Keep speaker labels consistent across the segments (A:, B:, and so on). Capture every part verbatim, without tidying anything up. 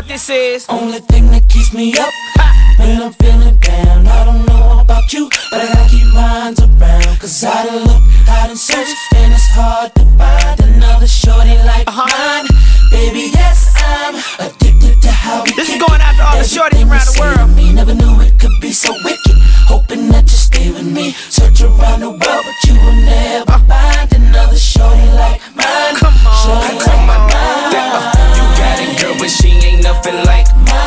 A: what this is.
B: Only thing that keeps me up when I'm feeling down. I don't know about you, but I gotta keep mine around. Cause I done look, I done searched, and it's hard to find another shorty like uh-huh. mine. Baby, yes, I'm addicted to how we
A: This is going out to all the shorties around the world.
B: Me never knew it could be so wicked. Hoping that you stay with me. Search around the world, but you will never find another shorty like mine.
A: Come on,
B: shorty
A: come
B: like
A: on.
B: mine.
C: You got it, girl, but she ain't nothing like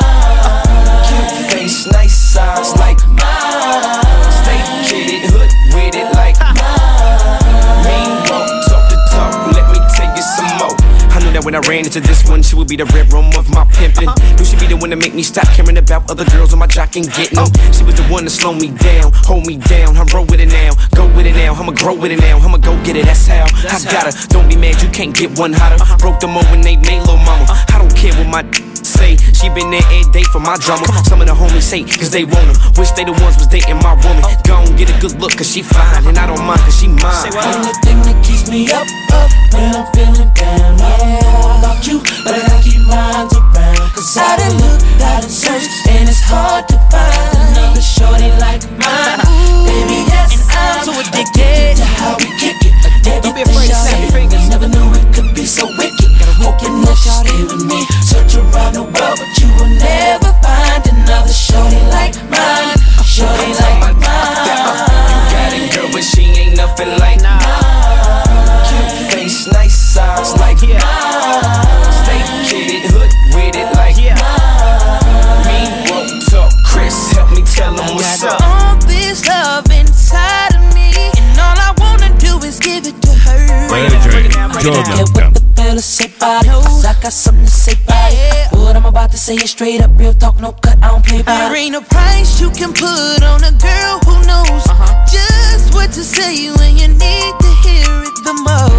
C: mine. Cute face, nice eyes like mine. Stay kidded, hood with it like mine. Mean won't talk the talk, let me tell you some more. I knew that when I ran into this one, she would be the red room of my pimpin'. uh-huh. Knew she'd be the one to make me stop caring about other girls on my jock and getting them. Oh. She was the one to slow me down, hold me down. I roll with it now, go with it now. I'ma grow with it now, I'ma go get it, that's how. That's I gotta, how. Don't be mad, you can't get one hotter. uh-huh. Broke them over when they made lil' mama. uh-huh. I don't care what my say, she been there every day for my drama. Some of the homies hate cause they want them. Wish they the ones was dating my woman. oh. Gon' get a good look cause she fine, and I don't mind cause she mine.
B: Only thing that keeps me up, up when I'm feeling down. I don't know about you, but I gotta keep mine around. Cause I done look, I done search, and it's hard to find another shorty like mine. Ooh, baby, yes, I'm so addicted to how we kick it.
A: Don't be afraid to snap your fingers.
B: Never knew it could be so wicked. Hoping that you stay with me. Search around the world, but you will never find another shorty like mine. Shorty like mine.
C: You got it, girl, but she ain't nothing like
A: nah.
C: mine. Cute face, nice eyes like
A: yeah.
C: mine. Stay kidded, hood with it like
A: yeah.
C: mine. Me won't talk, Chris, help me tell them what's up.
D: All this love inside of me, and all I wanna do is give it to her.
A: Bring it down, bring it down, bring it down.
B: Get what the fellas say about it, cause I got something to say about it. What I'm about to say is straight up real talk, no cut, I don't play about
D: There
B: it.
D: ain't a price you can put on a girl who knows uh-huh. just what to say when you need to hear it the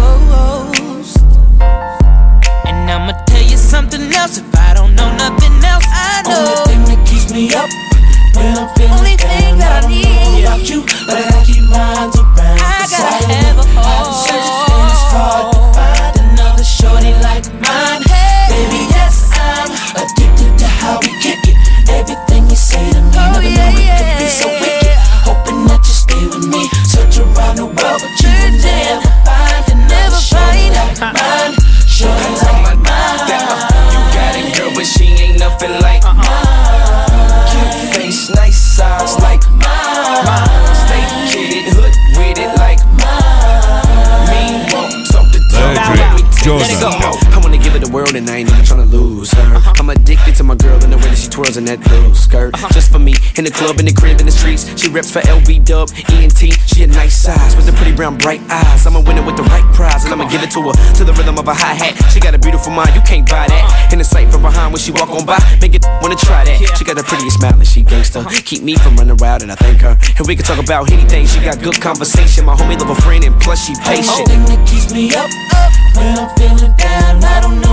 D: most. And I'ma tell you something else, if I don't know nothing else, I know.
B: Only thing that keeps me up when I'm feeling
D: Only
B: down.
D: thing that I
B: I don't
D: need.
B: know about you, but I gotta keep mine around.
D: I
B: Cause
D: gotta
B: I
D: have a
B: look, I done
D: home.
B: searched, and it's hard to find another shorty like mine.
D: Hey.
B: Baby, yes, I'm addicted to how we kick it. Everything you say to me,
D: Oh,
B: never
D: yeah,
B: knew it
D: yeah.
B: could be so wicked. Hoping that you stay with me. Search around the world, but you will never find another
D: Never
B: shorty
D: find.
B: like mine. Shorty like mine.
C: You got it, girl, but she ain't nothing like mine. Cute face, nice eyes like mine. Stay kidded, hood with it like mine. Me won't talk the talk, let me tell you some more. I wanna give it the world and I ain't even tryna lose her. I'm addicted to my girl and the way that she twirls in that little skirt. Just for me, in the club, in the crib, in the streets. She reps for L B Dub, E N T. She a nice size with the pretty brown bright eyes. I'ma win it with the right prize and I'ma give it to her to the rhythm of a hi-hat. She got a beautiful mind, you can't buy that. In the sight from behind when she walk on by, make it wanna try that. She got the prettiest smile and she gangsta. Keep me from running wild and I thank her. And we can talk about anything, she got good conversation. My homie love a friend and plus she patient.
B: Only thing that keeps me up, up when I'm feeling down. I don't know